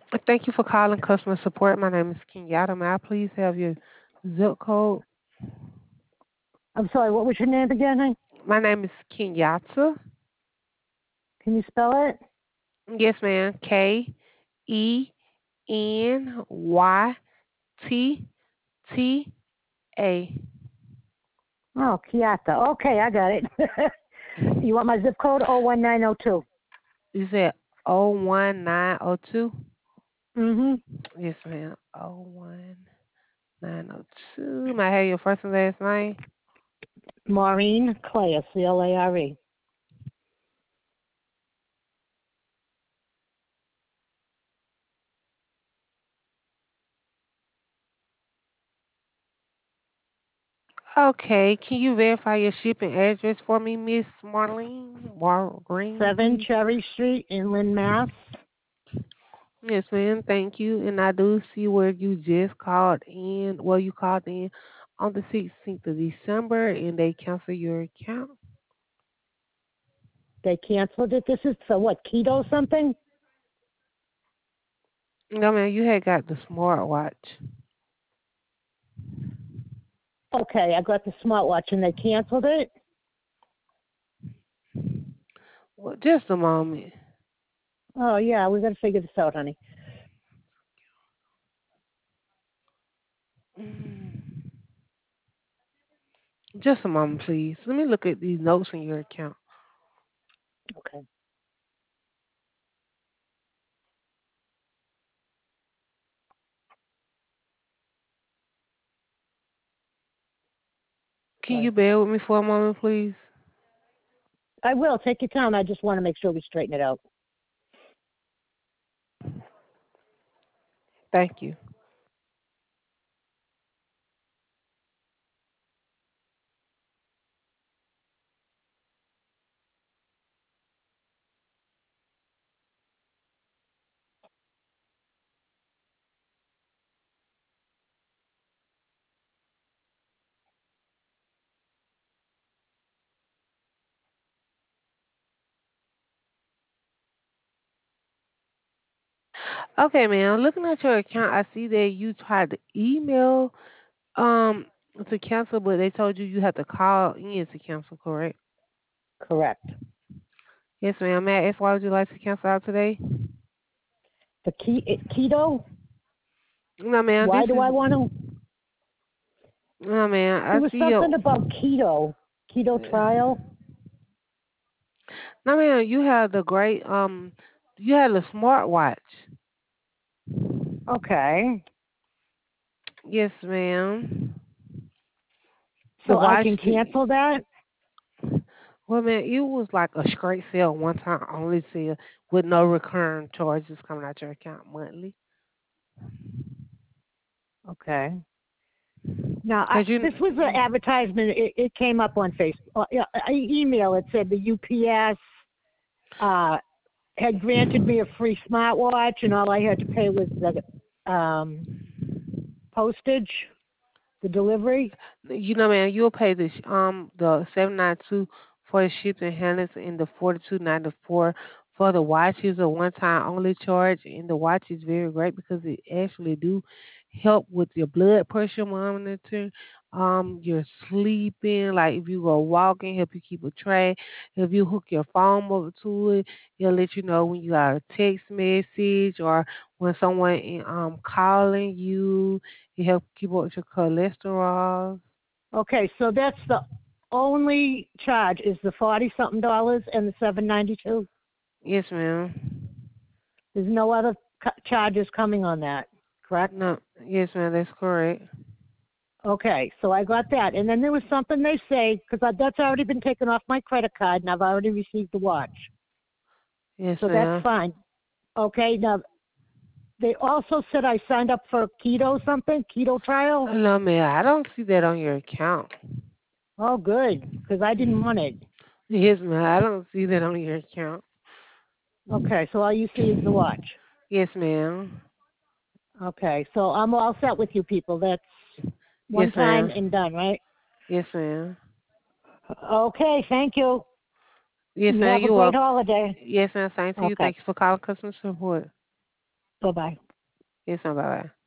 Thank you for calling customer support. My name is Kenyatta. May I please have your zip code? I'm sorry, what was your name again, hon? My name is Kenyatta. Can you spell it? Yes, ma'am. Kenytta. Oh, Kiata. Okay, I got it. You want my zip code? 01902. You said 01902? Mm-hmm. Yes, ma'am. 01902. May I have your first and last name? Maureen Clare, Clare. Okay. Can you verify your shipping address for me, Miss Marlene? Green, 7 please. Cherry Street, Inland, Mass. Yes, ma'am. Thank you. And I do see where you just called in. Well, you called in on the 16th of December and they canceled your account. They canceled it. This is for what, keto something? No, man, you had got the smartwatch. Okay, I got the smartwatch and they canceled it. Well, just a moment. Oh, yeah, we got to figure this out, honey. Mm. Just a moment, please. Let me look at these notes in your account. Okay. Can you Sorry. bear with me for a moment, please? I will. Take your time. I just want to make sure we straighten it out. Thank you. Okay, man. Looking at your account, I see that you tried to email um to cancel, but they told you you had to call in to cancel, correct? Correct. Yes, ma'am. May I ask why would you like to cancel out today? Keto? No, ma'am. Why This do is I want to? no, man. There I was see something your about keto trial. no, ma'am. You have the great you had a smartwatch. Okay. Yes, ma'am. The So I watch. can cancel that? Well, man, it was like a straight sale, one time only sale with no recurring charges coming out your account monthly. Okay. Now, Cause you, this was an advertisement. It came up on Facebook. Yeah, email. It said the UPS uh, had granted me a free smartwatch, and all I had to pay was the postage, the delivery. man, you'll pay the 792 for the shipping and handling and the 42.94 for the watch is a one time only charge, and the watch is very great because it actually do help with your blood pressure monitoring. Your sleeping, like if you go walking, help you keep a track. If you hook your phone over to it, it'll let you know when you got a text message or when someone calling you. It helps keep up with your cholesterol. Okay, so that's the only charge is the 40 something dollars and the 792. Yes, ma'am. There's no other charges coming on that, correct? No, yes, ma'am. That's correct. Okay, so I got that, and then there was something they say because that's already been taken off my credit card, and I've already received the watch, Yes, so that's ma'am. fine. Okay, now they also said I signed up for keto trial. No, ma'am. I don't see that on your account. Oh, good, because I didn't want it. Yes, ma'am. I don't see that on your account. Okay, so all you see is the watch. Yes, ma'am. Okay, so I'm all set with you people. That's Yes, one time ma'am. and done, right? Yes, ma'am. Okay, thank you. Yes, You ma'am. have a You great are. holiday. Yes, ma'am. Same to you. Okay. Thank you for calling customer support. Bye bye. Yes, bye bye.